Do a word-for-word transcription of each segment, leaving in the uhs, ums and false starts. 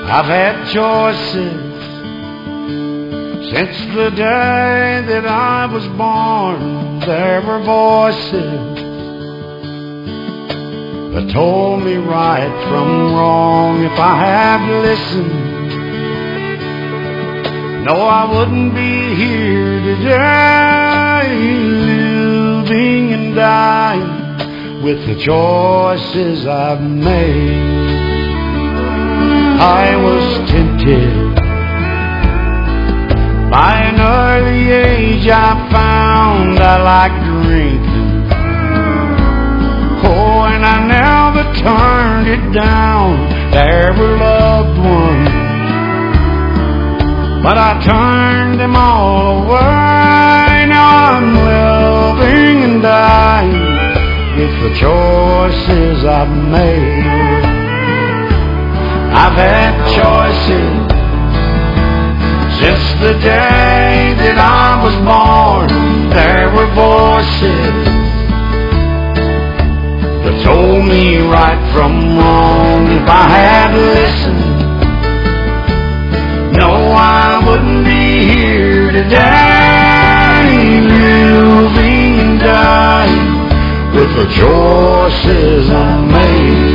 I've had choices since the day that I was born. There were voices that told me right from wrong. If I had listened, no, I wouldn't be here today, living and dying with the choices I've made. I was tempted by an early age. I found I liked drinking. Oh, and I never turned it down. There were loved ones, but I turned them all away. Now I'm living and dying with the choices I've made. I've had choices since the day that I was born. There were voices that told me right from wrong. If I had listened, no, I wouldn't be here today, living and dying with the choices I made.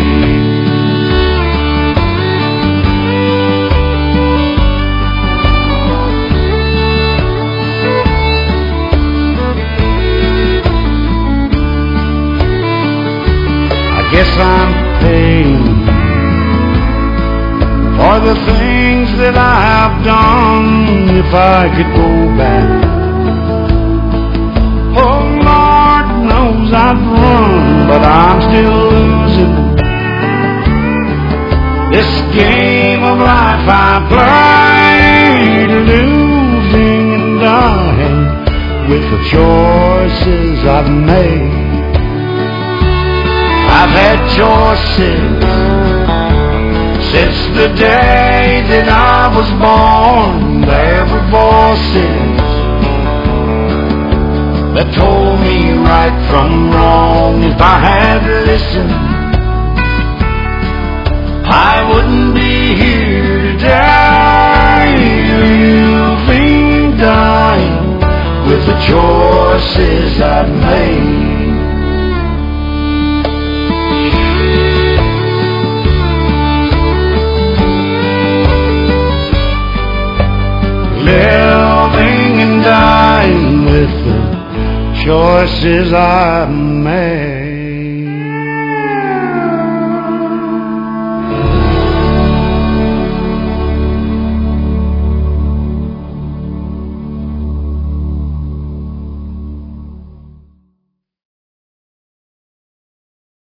I guess I'm paying for the things that I have done. If I could go back, oh Lord knows I'd run, but I'm still losing this game of life I played, losing and dying with the choices I've made. I've had choices since the day that I was born. There were voices that told me right from wrong. If I had listened, I wouldn't be here today, living, dying with the choices I've made. Living and dying with the choices I've made.